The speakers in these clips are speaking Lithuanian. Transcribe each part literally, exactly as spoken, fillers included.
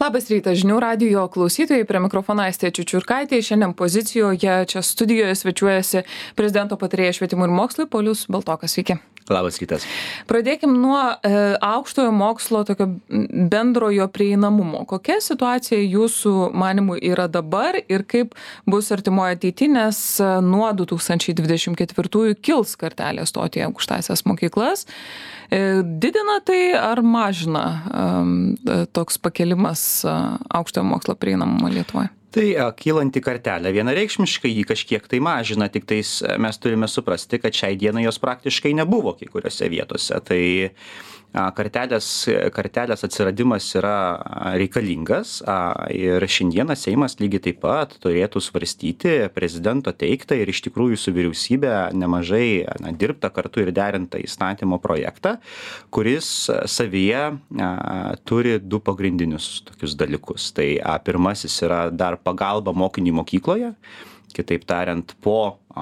Labas rytas, žinių radijo klausytojai, prie mikrofono Aistė Čiučiurkaitė. Šiandien pozicijoje čia studijoje svečiuojasi prezidento patarėjas švietimui ir mokslui Paulius Baltokas. Sveiki. Labas rytas. Pradėkim nuo e, aukštojo mokslo tokio bendrojo prieinamumo. Kokia situacija jūsų manimų yra dabar ir kaip bus artimoje ateityje, nes nuo du tūkstančiai dvidešimt ketvirtųjų kils kartelė stoti į aukštąsias mokyklas. E, didina tai ar mažina e, toks pakelimas e, aukštojo mokslo prieinamumo Lietuvoje? Tai kylanti kartelė vienareikšmiškai jį kažkiek tai mažina, tik tais mes turime suprasti, kad šiai dienai jos praktiškai nebuvo kai kuriuose vietose. Tai kartelės, kartelės atsiradimas yra reikalingas ir šiandieną Seimas lygiai taip pat turėtų svarstyti prezidento teiktą ir iš tikrųjų su vyriausybė nemažai na, dirbta kartu ir derinta įstatymo projektą, kuris savyje a, turi du pagrindinius tokius dalykus. Tai a, pirmasis yra dar pagalba mokiniui mokykloje, kitaip tariant, po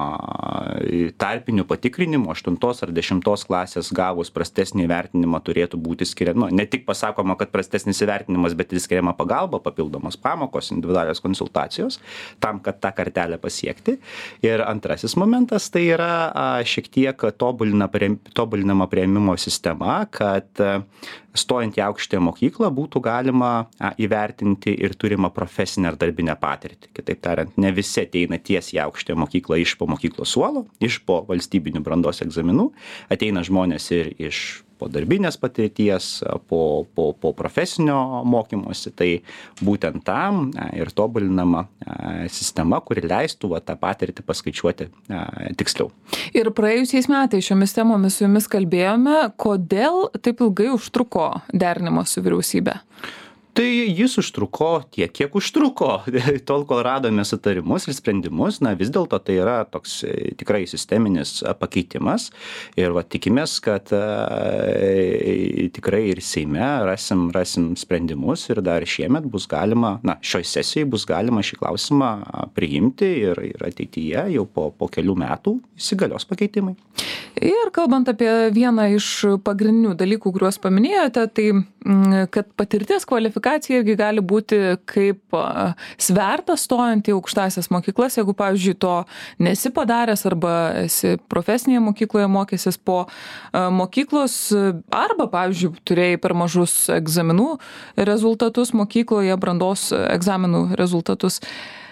a, tarpinių patikrinimų aštuntos ar dešimtos klasės gavus prastesnį įvertinimą turėtų būti skiriama, nu, ne tik pasakoma, kad prastesnis įvertinimas, bet ir skiriama pagalba, papildomos pamokos, individualios konsultacijos, tam, kad tą kartelę pasiekti. Ir antrasis momentas tai yra a, šiek tiek tobulina, prie, tobulinama priėmimo sistema, kad a, stojant į aukštąją mokyklą būtų galima a, įvertinti ir turimą profesinę ar darbinę patirtį. Kitaip tariant, ne visi ateina tiesiai į aukštąją mokyklą iš po mokyklos suolo, iš po valstybinių brandos egzaminų, ateina žmonės ir iš po darbinės patirties, po, po, po profesinio mokymosi, tai būtent tam ir tobulinama sistema, kuri leistų va, tą patirtį paskaičiuoti a, tiksliau. Ir praėjusiais metais šiomis temomis su jumis kalbėjome, kodėl taip ilgai užtruko derinimas su vyriausybė? Tai jis užtruko tiek, kiek užtruko, tol, kol radome sutarimus ir sprendimus, na vis dėlto tai yra toks tikrai sisteminis pakeitimas ir va, tikimės, kad e, tikrai ir Seime rasim, rasim sprendimus ir dar šiemet bus galima, na šioj sesijai bus galima šį klausimą priimti ir, ir ateityje jau po, po kelių metų įsigalios pakeitimai. Ir kalbant apie vieną iš pagrindinių dalykų, kuriuos paminėjote, tai kad patirties kvalifikacija irgi gali būti kaip svertas stojant į aukštąsias mokyklas, jeigu, pavyzdžiui, to nesi padaręs arba esi profesinėje mokykloje mokęsis po mokyklos arba, pavyzdžiui, turėjai per mažus egzaminų rezultatus mokykloje, brandos egzaminų rezultatus.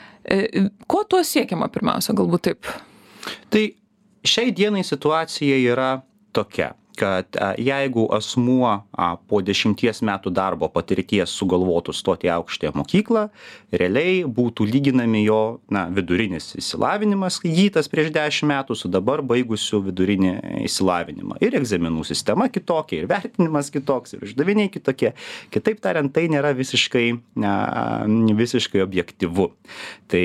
Ko tuo siekiama pirmiausia, galbūt taip? Tai šiai dienai situacija yra tokia, kad jeigu asmuo po dešimties metų darbo patirties sugalvotų stoti į aukštąją mokyklą, realiai būtų lyginami jo na, vidurinis išsilavinimas, įgytas prieš dešimt metų su dabar baigusiu vidurinį išsilavinimą. Ir egzaminų sistema kitokia, ir vertinimas kitoks, ir uždaviniai kitokie. Kitaip tariant, tai nėra visiškai, visiškai objektyvu. Tai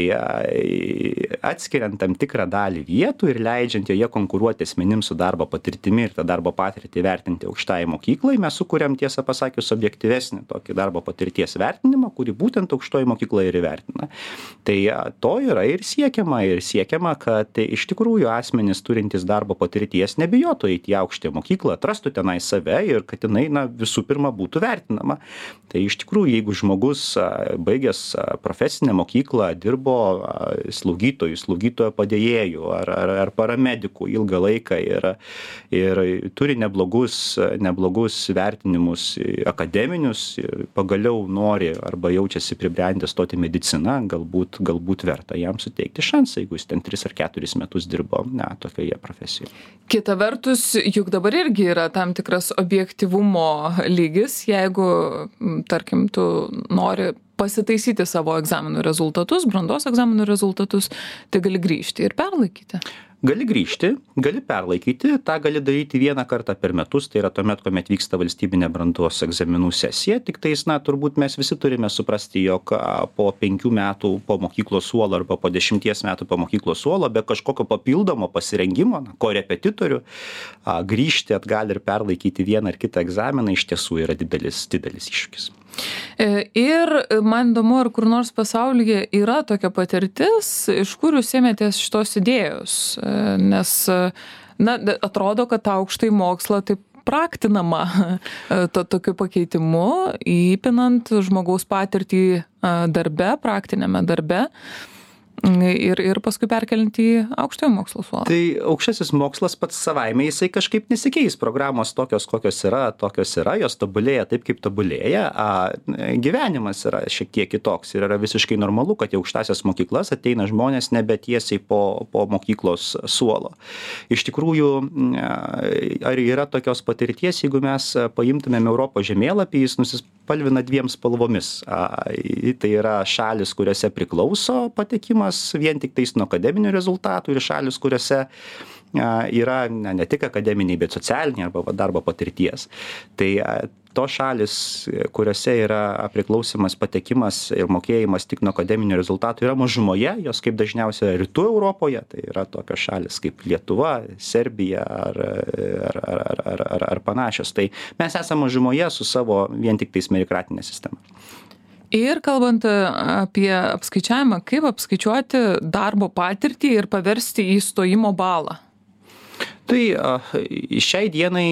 atskiriant tam tikrą dalį vietų ir leidžiant joje konkuruoti asmenims su darbo patirtimi ir tą darbo patirtį vertinti aukštajai mokyklai, mes sukuriam tiesą pasakius objektyvesnį tokį darbo patirties vertinimą, kurį būtent aukštoji mokykla ir įvertina. Tai to yra ir siekiama, ir siekiama, kad iš tikrųjų asmenys turintys darbo patirties nebijotų eiti į aukštąją mokyklą, atrastų tenai save ir kad jinai na, visų pirma būtų vertinama. Tai iš tikrųjų, jeigu žmogus baigęs profesinę mokyklą, dirbo slaugytojų, slaugytojo padėjėjų ar, ar, ar paramedikų ilgą laiką ir, ir turi neblogus, neblogus vertinimus akademinius, pagaliau nori arba jaučiasi pribrendę stoti mediciną, galbūt, galbūt verta jam suteikti šansą, jeigu jis ten tris ar keturis metus dirbo na, tokioje profesijoje. Kita vertus, juk dabar irgi yra tam tikras objektyvumo lygis, jeigu, tarkim, tu nori pasitaisyti savo egzaminų rezultatus, brandos egzaminų rezultatus, tai gali grįžti ir perlaikyti. Gali grįžti, gali perlaikyti, tą gali daryti vieną kartą per metus, tai yra tuomet, kuomet vyksta valstybinė brandos egzaminų sesija, tik tais, na, turbūt mes visi turime suprasti, jog po penkių metų po mokyklos suolo arba po dešimties metų po mokyklos suolo, be kažkokio papildomo pasirengimo, na, korepetitorių, grįžti atgal ir perlaikyti vieną ar kitą egzaminą iš tiesų yra didelis, didelis iššūkis. Ir man įdomu, ar kur nors pasaulyje yra tokia patirtis, iš kur jūs ėmėtės šitos idėjos, nes na, atrodo, kad aukštąjį mokslą taip praktinama to, tokiu pakeitimu, įpinant žmogaus patirtį darbe, praktinėme darbe. Ir, ir paskui perkeliant į aukštojo mokslo suolą. Tai aukštasis mokslas pats savaime, jisai kažkaip nesikeis. Programos tokios, kokios yra, tokios yra, jos tobulėja taip, kaip tobulėja. A, gyvenimas yra šiek tiek kitoks ir yra visiškai normalu, kad į aukštasias mokyklas ateina žmonės nebe tiesiai po, po mokyklos suolo. Iš tikrųjų, ar yra tokios patirties, jeigu mes paimtumėm Europos žemėlapį, jis nusispalvina dviem spalvomis. A, tai yra šalis, kuriuose priklauso patekimas vien tik tais nuo akademinių rezultatų ir šalis, kuriuose yra ne, ne tik akademiniai, bet socialiniai arba darbo patirties. Tai to šalis, kuriuose yra priklausimas patekimas ir mokėjimas tik nuo akademinių rezultatų, yra mažumoje, jos kaip dažniausiai rytų Europoje, tai yra tokios šalis kaip Lietuva, Serbija ar, ar, ar, ar, ar, ar panašios. Tai mes esame mažumoje su savo vien tik tais meritokratinė sistema. Ir kalbant apie apskaičiavimą, kaip apskaičiuoti darbo patirtį ir paversti į stojimo balą? Tai šiai dienai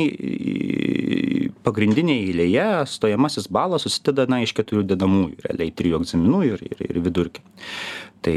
pagrindinėje eilėje stojamasis balas susideda na, iš keturių dedamųjų, realiai trijų egzaminų ir, ir, ir vidurkį. Tai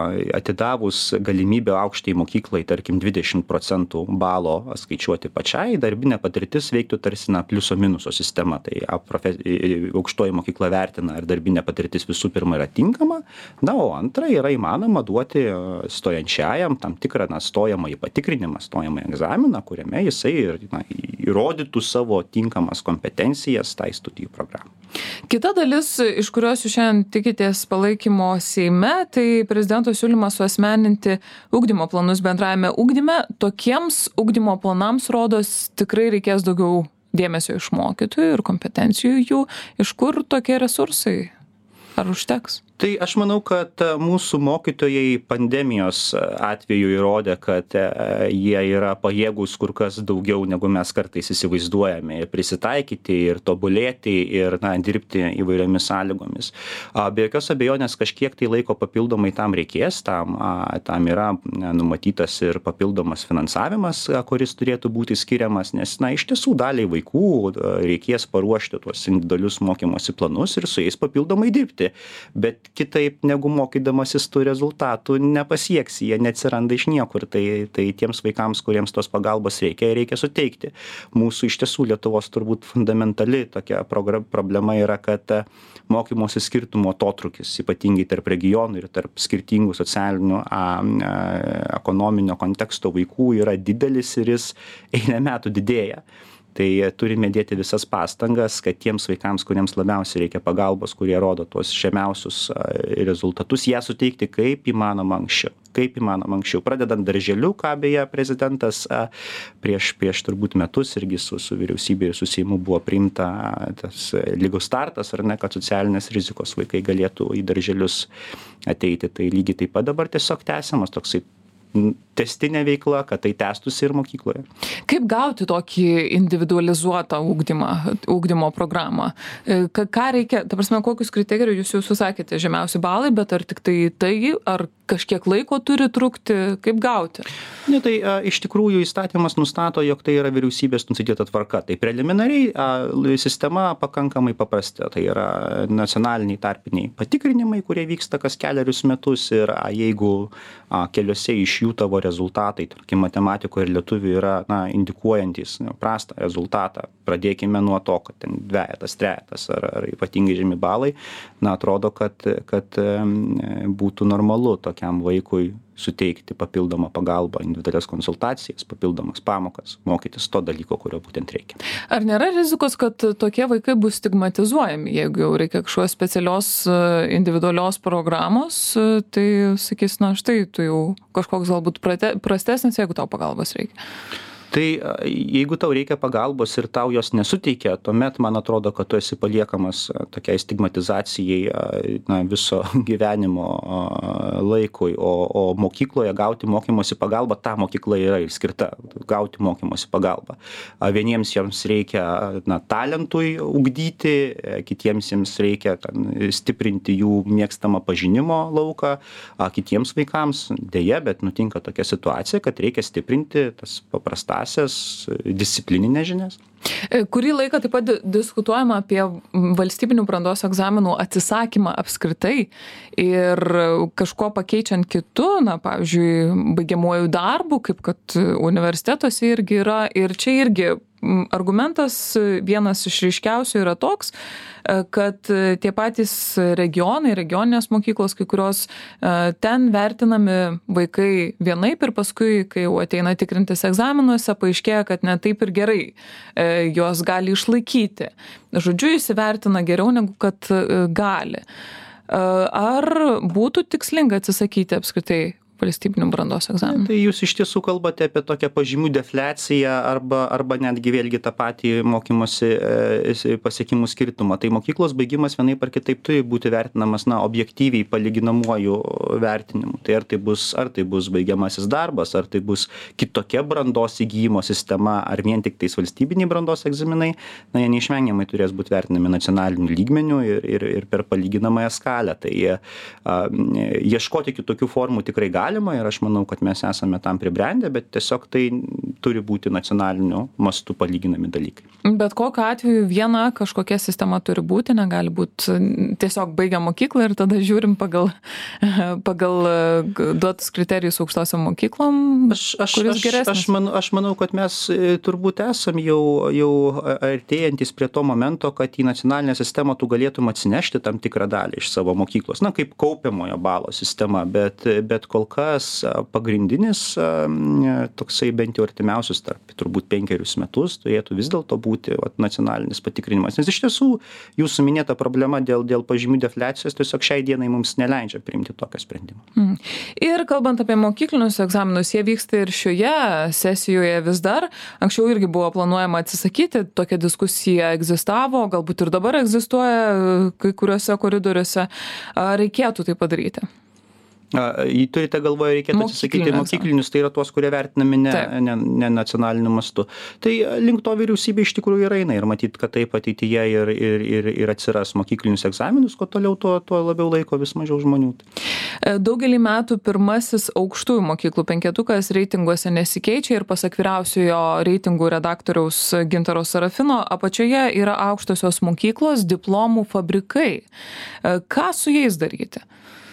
atidavus galimybę aukštai mokyklai, tarkim, dvidešimt procentų balo skaičiuoti pačiai, darbinė patirtis veiktų tarsi na, pliuso minuso sistema. Tai profe... aukštoji mokykla vertina, ar darbinė patirtis visų pirma yra tinkama, na, o antra yra įmanoma duoti stojančiajam tam tikrą na, stojamąjį patikrinimą, stojamąjį egzaminą, kuriame jisai ir, na, įrodytų savo tinkamas kompetencijas tai studijų programai. Kita dalis, iš kurios jūs šiandien tikitės palaikymo Seime, tai prezidento siūlymas suasmeninti ugdymo planus bendrajame ugdyme. Tokiems ugdymo planams, rodos, tikrai reikės daugiau dėmesio iš mokytojų ir kompetencijų jų. Iš kur tokie resursai? Ar užteks? Tai aš manau, kad mūsų mokytojai pandemijos atveju įrodė, kad jie yra pajėgūs kur kas daugiau, negu mes kartais įsivaizduojame, ir prisitaikyti, ir tobulėti, ir na, dirbti įvairiomis sąlygomis. Be jokios abejonės kažkiek tai laiko papildomai tam reikės, tam, tam yra numatytas ir papildomas finansavimas, kuris turėtų būti skiriamas, nes na, iš tiesų daliai vaikų reikės paruošti tuos individualius mokymosi planus ir su jais papildomai dirbti. Bet kitaip negu mokydamasis tų rezultatų nepasieksi, jie neatsiranda iš niekur, tai, tai tiems vaikams, kuriems tos pagalbos reikia, reikia suteikti. Mūsų iš tiesų Lietuvos turbūt fundamentali tokia problema yra, kad mokymosi skirtumo atotrūkis, ypatingai tarp regionų ir tarp skirtingų socialinių, a, a, ekonominio konteksto vaikų yra didelis ir jis eilę metų didėja. Tai turime dėti visas pastangas, kad tiems vaikams, kuriems labiausiai reikia pagalbos, kurie rodo tuos žemiausius rezultatus, ją suteikti kaip įmanoma anksčiau. Kaip įmanoma anksčiau. Pradedant darželiu, ką beje prezidentas prieš, prieš turbūt metus irgi su, su vyriausybė ir su Seimu buvo priimta tas lygus startas, ar ne, kad socialinės rizikos vaikai galėtų į darželius ateiti. Tai lygiai taip pat dabar tiesiog tęsiamas toksai testinė veikla, kad tai tęstųsi ir mokykloje. Kaip gauti tokį individualizuotą ugdymą, ugdymo programą? Ką, ką reikia, ta prasme, kokius kriterijus jūs jau susakėte, žemiausi balai, bet ar tik tai tai, ar kažkiek laiko turi trukti, kaip gauti? Ne, tai a, iš tikrųjų įstatymas nustato, jog tai yra vyriausybės nustatyta tvarka. Tai preliminariai a, sistema pakankamai paprasta. Tai yra nacionaliniai tarpiniai patikrinimai, kurie vyksta kas keliarius metus ir a, jeigu a, keliose iš jų tavo rezultatai, tarkim, matematikoje ir lietuvių yra na, indikuojantis na, prastą rezultatą. Pradėkime nuo to, kad ten dvejetas, trejetas ar, ar ypatingai žemi balai, na, atrodo, kad, kad būtų normalu tokiam vaikui suteikti papildomą pagalbą, individualias konsultacijas, papildomas pamokas, mokytis to dalyko, kurio būtent reikia. Ar nėra rizikos, kad tokie vaikai bus stigmatizuojami, jeigu jau reikia kažkokios specialios individualios programos, tai sakys, na štai, tu jau kažkoks galbūt prastesnis, jeigu tau pagalbos reikia? Tai jeigu tau reikia pagalbos ir tau jos nesuteikia, tuomet man atrodo, kad tu esi paliekamas tokiai stigmatizacijai na, viso gyvenimo laikui, o, o mokykloje gauti mokymosi pagalbą, ta mokykla yra ir skirta gauti mokymosi pagalbą. Vieniems jiems reikia na, talentui ugdyti, kitiems jiems reikia ten, stiprinti jų mėgstamą pažinimo lauką, kitiems vaikams dėja, bet nutinka tokia situacija, kad reikia stiprinti tas paprastas bendrąsias disciplininės žinias. Kurį laiką taip pat diskutuojama apie valstybinių brandos egzaminų atsisakymą apskritai ir kažko pakeičiant kitu, na, pavyzdžiui, baigiamuoju darbu, kaip kad universitetuose irgi yra. Ir čia irgi argumentas vienas iš ryškiausių yra toks, kad tie patys regionai, regioninės mokyklos, kai kurios ten vertinami vaikai vienaip ir paskui, kai jau ateina tikrintis egzaminuose, paaiškėja, kad ne taip ir gerai juos gali išlaikyti. Žodžiu, įsivertina geriau negu kad gali. Ar būtų tikslinga atsisakyti apskritai valstybinių brandos egzaminų? Tai jūs iš tiesų kalbate apie tokią pažymių defliaciją arba, arba netgi vėlgi tą patį mokymosi e, pasiekimų skirtumą. Tai mokyklos baigimas vienaip ar kitaip turi būti vertinamas, na, objektyviai palyginamuoju vertinimu. Tai ar tai bus, ar tai bus baigiamasis darbas, ar tai bus kitokia brandos įgyjimo sistema, ar vien tik tais valstybiniai brandos egzaminai, na, jie neišvengiamai turės būti vertinami nacionaliniu lygmeniu ir, ir, ir per palyginamąją skalę. Tai a, ieškoti kitokių formų tikrai gali. Ir aš manau, kad mes esame tam pribrendę, bet tiesiog tai turi būti nacionaliniu mastu palyginami dalykai. Bet kokiu atveju viena kažkokia sistema turi būti, negali būti tiesiog baigia mokyklą ir tada žiūrim pagal, pagal duotus kriterijus aukštosiom mokyklom, aš, aš, kuris geresnis. Aš, aš, manau, aš manau, kad mes turbūt esam jau, jau artėjantis prie to momento, kad į nacionalinę sistemą tu galėtum atsinešti tam tikrą dalį iš savo mokyklos, na, kaip kaupiamojo balo sistema, bet, bet kol kas pagrindinis toksai bent jau artimiausius tarp turbūt penkerius metus turėtų vis dėlto būti vat, nacionalinis patikrinimas. Nes iš tiesų jūsų minėta problema dėl, dėl pažymių defliacijos tiesiog šiai dienai mums neleidžia priimti tokio sprendimo. Mm. Ir kalbant apie mokyklinius egzaminus, jie vyksta ir šioje sesijoje vis dar. Anksčiau irgi buvo planuojama atsisakyti, tokia diskusija egzistavo, galbūt ir dabar egzistuoja kai kuriuose koridoriuose. Ar reikėtų tai padaryti? Jį turite galvoje, reikėtų atsisakyti mokyklinius, tai yra tuos, kurie vertinami ne, ne, ne nacionaliniu mastu. Tai link to vyriausybė iš tikrųjų ir eina ir matyt, kad taip ateityje ir, ir, ir, ir atsiras mokyklinius egzaminus, kuo toliau, tuo, tuo labiau laiko vis mažiau žmonių. Daugelį metų pirmasis aukštųjų mokyklų penketukas reitinguose nesikeičia ir pasak vyriausiojo reitingų redaktoriaus Gintaro Sarafino, apačioje yra aukštosios mokyklos, diplomų fabrikai. Ką su jais daryti?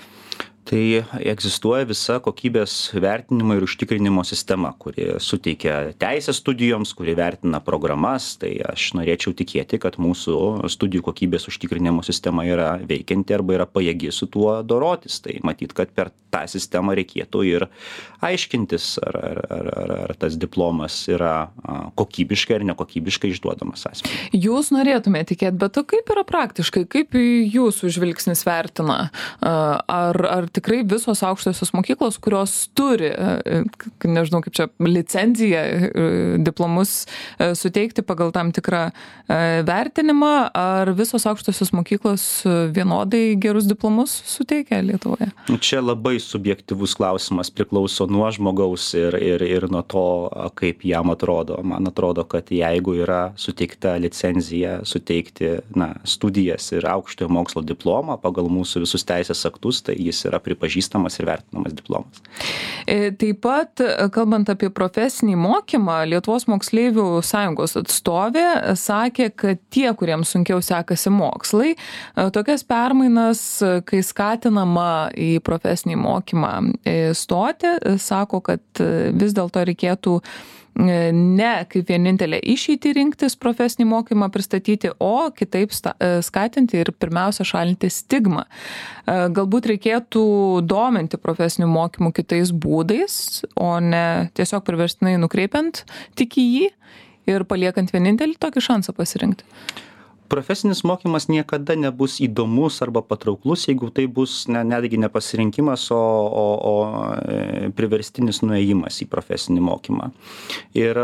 Tai egzistuoja visa kokybės vertinimo ir užtikrinimo sistema, kuri suteikia teisę studijoms, kuri vertina programas. Tai aš norėčiau tikėti, kad mūsų studijų kokybės užtikrinimo sistema yra veikianti arba yra pajėgi su tuo dorotis. Tai matyt, kad per tą sistemą reikėtų ir aiškintis, ar, ar, ar, ar, ar tas diplomas yra kokybiškai ar nekokybiškai išduodamas asmeniui. Jūs norėtumėte tikėti, bet kaip yra praktiškai? Kaip jūsų žvilgsnis vertina? Ar, ar tikrai visos aukštosios mokyklos, kurios turi, nežinau kaip čia, licenciją, diplomus suteikti pagal tam tikrą vertinimą, ar visos aukštosios mokyklos vienodai gerus diplomus suteikia Lietuvoje? Čia labai subjektyvus klausimas, priklauso nuo žmogaus ir, ir, ir nuo to, kaip jam atrodo. Man atrodo, kad jeigu yra suteikta licencija suteikti na, studijas ir aukštojo mokslo diplomą pagal mūsų visus teisės aktus, tai jis yra pripažįstamas ir vertinamas diplomas. Taip pat, kalbant apie profesinį mokymą, Lietuvos moksleivių sąjungos atstovė sakė, kad tie, kuriems sunkiau sekasi mokslai, tokias permainas, kai skatinama į profesinį mokymą stoti, sako, kad vis dėlto reikėtų ne kaip vienintelė išeitį rinktis profesinį mokymą pristatyti, o kitaip skatinti ir pirmiausia šalinti stigmą. Galbūt reikėtų dominti profesinių mokymų kitais būdais, o ne tiesiog priverstinai nukreipiant tik į jį ir paliekant vienintelį tokį šansą pasirinkti. Profesinis mokymas niekada nebus įdomus arba patrauklus, jeigu tai bus ne, netgi ne pasirinkimas, o, o, o priverstinis nuėjimas į profesinį mokymą. Ir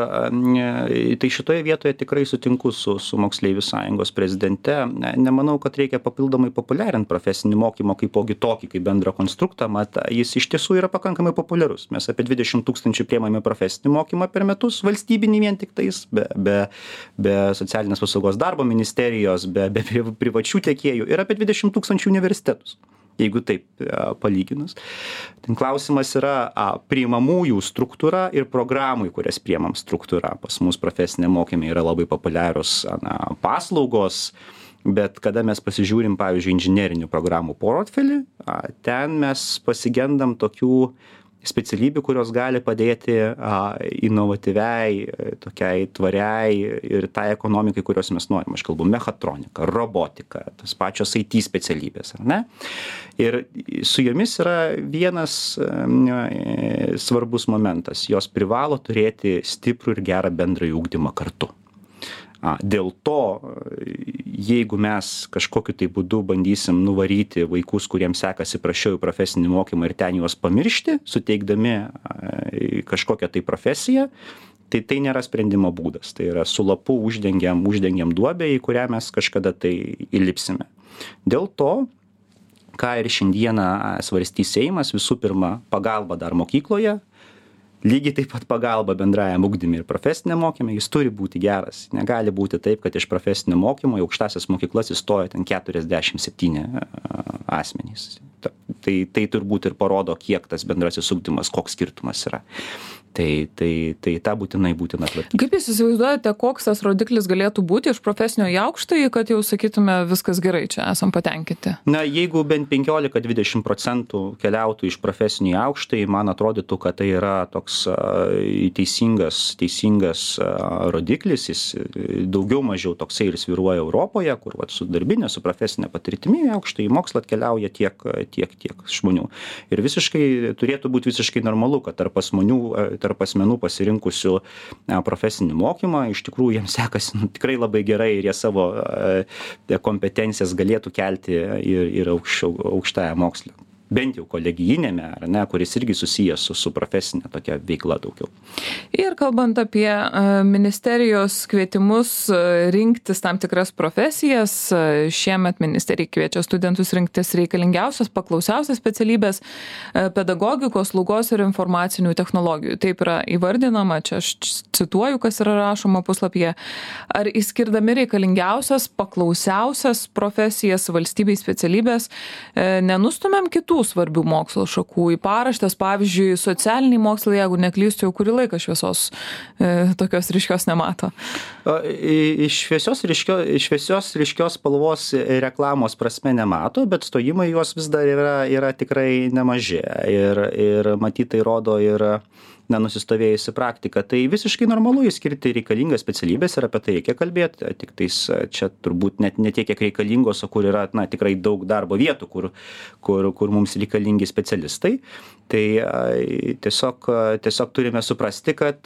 tai šitoje vietoje tikrai sutinku su, su Moksleivių sąjungos prezidente. Nemanau, kad reikia papildomai populiarinti profesinį mokymą kaip ogi tokį, kaip bendrą konstruktą, mat jis iš tiesų yra pakankamai populiarus. Mes apie dvidešimt tūkstančių priemame profesinį mokymą per metus, valstybinį vien tik tais, be, be, be socialinės apsaugos darbo ministerijos, be, be privačių tiekėjų ir apie dvidešimt tūkstančių universitetus. jeigu taip palyginus. Ten klausimas yra a, priimamųjų struktūra ir programų, į kurias priimam struktūra. Pas mus profesinė mokymai yra labai populiarios na, paslaugos, bet kada mes pasižiūrim, pavyzdžiui, inžinerinių programų portfelį, a, ten mes pasigendam tokių specialybių, kurios gali padėti a, inovatyviai, tokiai tvariai ir tai ekonomikai, kurios mes norim. Aš kalbu mechatronika, robotika, tas pačios I T specialybės, ar ne? Ir su jomis yra vienas e, svarbus momentas. Jos privalo turėti stiprų ir gerą bendrąjį ugdymą kartu. A, dėl to, jeigu mes kažkokiu tai būdu bandysim nuvaryti vaikus, kuriems sekasi prašiau į profesinį mokymą ir ten juos pamiršti, suteikdami a, kažkokią tai profesiją, tai tai nėra sprendimo būdas. Tai yra su lapu uždengiam, uždengiam duobę, į kurią mes kažkada tai įlipsime. Dėl to, ką ir šiandieną svarstys Seimas, visų pirma, pagalba dar mokykloje, lygiai taip pat pagalba bendrajam ugdyme ir profesiniam mokyme, jis turi būti geras. Negali būti taip, kad iš profesinio mokymo į aukštąsias mokyklas įstoja ten keturiasdešimt septyni asmenys. Tai, tai turbūt ir parodo, kiek tas bendrasis ugdymas, koks skirtumas yra. Tai, tai, tai tą būtinai būtina atlaikyti. Kaip jūs įsivaizduojate, koks tas rodiklis galėtų būti iš profesinio į aukštąjį, kad jau sakytume viskas gerai, čia esam patenkinti? Na, jeigu bent penkiolika dvidešimt procentų keliautų iš profesinio į aukštąjį, man atrodytų, kad tai yra toks a, teisingas, teisingas a, rodiklis, jis daugiau mažiau toksai ir sviruoja Europoje, kur vat, su darbinė, su profesinė patirtimi į aukštąjį mokslą atkeliauja tiek, tiek, tiek žmonių. Ir visiškai, turėtų būti visiškai normalu, kad tarp asmenių tarp asmenų pasirinkusių profesinį mokymą, iš tikrųjų jiems sekasi nu, tikrai labai gerai ir jie savo e, kompetencijas galėtų kelti ir, ir aukščiau, aukštąją mokslą. Bent jau kolegijinėme, ar ne, kuris irgi susijęs su, su profesinė tokia veikla daugiau. Ir kalbant apie ministerijos kvietimus rinktis tam tikras profesijas, šiemet ministerija kviečia studentus rinktis reikalingiausias, paklausiausias specialybės pedagogikos, slaugos ir informacinių technologijų. Taip yra įvardinama, čia aš cituoju, kas yra rašoma puslapyje. Ar įskirdami reikalingiausias, paklausiausias profesijas valstybei specialybės, nenustumėm kitų svarbių mokslo šakų į paraštės, pavyzdžiui, socialiniai mokslai, jeigu neklystu, jau kurį laiką šviesos e, tokios ryškios nemato. Iš šviesios, ryškio, šviesios ryškios spalvos reklamos prasme nemato, bet stojimai juos vis dar yra, yra tikrai nemaži. Ir, ir matyt, tai rodo ir nenusistovėjusi praktika. Tai visiškai normalu įskirti reikalingas specialybės ir apie tai reikia kalbėti. Tik tais čia turbūt net ne tiek, kiek reikalingos, o kur yra na, tikrai daug darbo vietų, kur, kur, kur mums reikalingi specialistai. Tai tiesiog, tiesiog turime suprasti, kad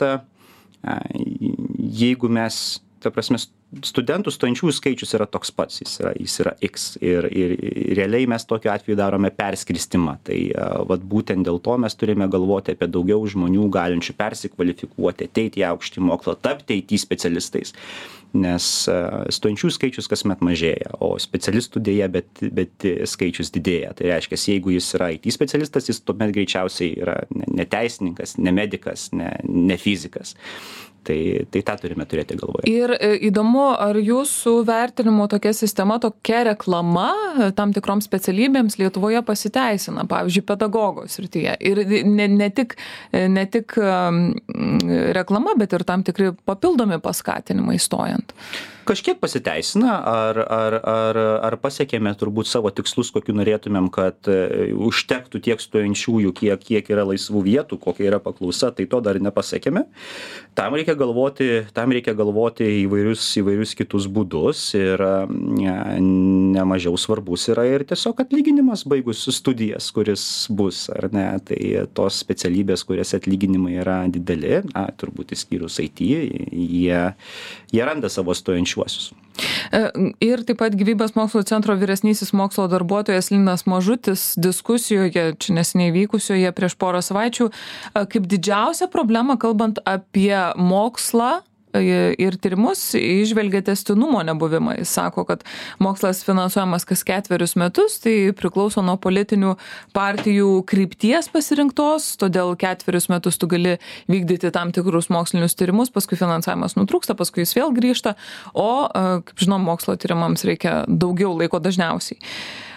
jeigu mes, ta prasme, studentų stojančiųjų skaičius yra toks pats, jis yra, jis yra X ir, ir, ir realiai mes tokiu atveju darome perskirstimą. Tai vat, būtent dėl to mes turime galvoti apie daugiau žmonių galinčių persikvalifikuoti, ateiti į aukštąjį mokslą, tapti I T specialistais, nes stojančiųjų skaičius kasmet mažėja, o specialistų dėja, bet, bet skaičius didėja. Tai reiškia, jeigu jis yra I T specialistas, jis tuomet greičiausiai yra ne teisininkas, ne medikas, ne, ne fizikas. Tai, tai tą turime turėti galvoje. Ir įdomu, ar jūsų vertinimo tokia sistema, tokia reklama tam tikroms specialybėms Lietuvoje pasiteisina, pavyzdžiui, pedagogos srityje. Ir ne, ne, tik, ne tik reklama, bet ir tam tikri papildomi paskatinimai stojant. Kažkiek pasiteisina, ar, ar, ar, ar pasiekėme turbūt savo tikslus, kokiu norėtumėm, kad užtektų tiek stojančiųjų, kiek, kiek yra laisvų vietų, kokia yra paklausa, tai to dar nepasiekėme. Tam reikia galvoti, tam reikia galvoti įvairius, įvairius kitus būdus ir nemažiau svarbus yra ir tiesiog atlyginimas baigus studijas, kuris bus, ar ne, tai tos specialybės, kurias atlyginimai yra dideli, na, turbūt įskyrus I T, jie, jie randa savo stojančių. Ir taip pat Gyvybės mokslo centro vyresnysis mokslo darbuotojas Linas Mažutis diskusijoje, čia neseniai vykusioje prieš porą savaičių, kaip didžiausia problema, kalbant apie mokslą ir tyrimus, įžvelgia tęstinumo nebuvimą. Jis sako, kad mokslas finansuojamas kas ketverius metus, tai priklauso nuo politinių partijų krypties pasirinktos, todėl ketverius metus tu gali vykdyti tam tikrus mokslinius tyrimus, paskui finansavimas nutrūksta, paskui jis vėl grįžta, o, kaip žinom, mokslo tyrimams reikia daugiau laiko dažniausiai.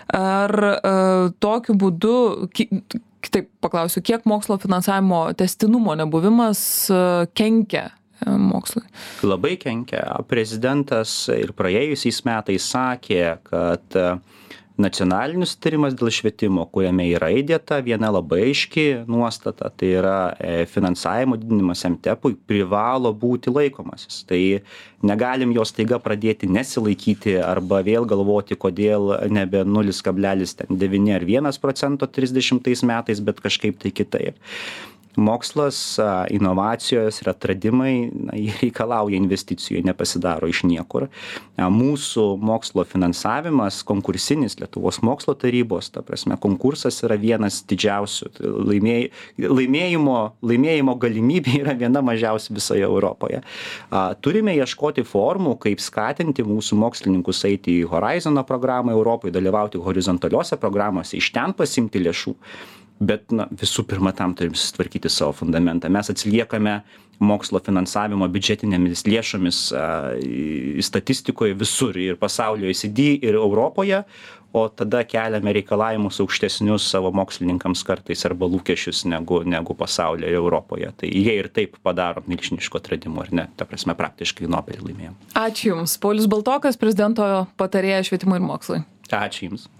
Ar uh, tokiu būdu, kitaip paklausiu, kiek mokslo finansavimo tęstinumo nebuvimas uh, kenkia mokslui? Labai kenkia. Prezidentas ir praėjusiais metais sakė, kad nacionalinis sutarimas dėl švietimo, kuriame yra įdėta viena labai aiški nuostata, tai yra finansavimo didinimas em tepui privalo būti laikomasis. Tai negalim jos taiga pradėti nesilaikyti arba vėl galvoti, kodėl nebe nulis kablelis devyni ar vienas procento trisdešimtais metais, bet kažkaip tai kitaip. Mokslas, inovacijos ir atradimai, na, jie reikalauja investicijų, nepasidaro iš niekur. Mūsų mokslo finansavimas, konkursinis Lietuvos mokslo tarybos, ta prasme, konkursas yra vienas didžiausių, laimėj, laimėjimo, laimėjimo galimybė yra viena mažiausia visoje Europoje. Turime ieškoti formų, kaip skatinti mūsų mokslininkus eiti į Horizono programą Europoje, dalyvauti horizontaliuose programuose, iš ten pasimti lėšų. Bet na, visų pirma, tam turim susitvarkyti savo fundamentą. Mes atsiliekame mokslo finansavimo biudžetinėmis lėšomis a, statistikoje visur ir pasaulyje, E C D ir Europoje, o tada keliame reikalavimus aukštesnius savo mokslininkams kartais arba lūkesčius negu, negu pasaulyje ir Europoje. Tai jie ir taip padaro milžiniško atradimo, ar ne? Ta prasme, praktiškai Nobelį laimėjom. Ačiū Jums. Paulius Baltokas, prezidento patarėjas švietimui ir mokslui. Ačiū Jums.